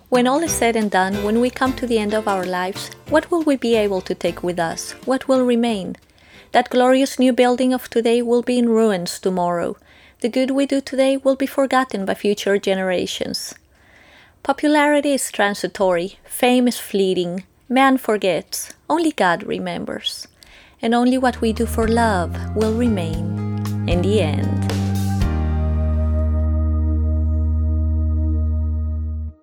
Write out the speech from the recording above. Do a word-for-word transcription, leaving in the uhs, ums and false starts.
When all is said and done, when we come to the end of our lives, what will we be able to take with us? What will remain? That glorious new building of today will be in ruins tomorrow. The good we do today will be forgotten by future generations. Popularity is transitory, fame is fleeting, man forgets, only God remembers. And only what we do for love will remain in the end.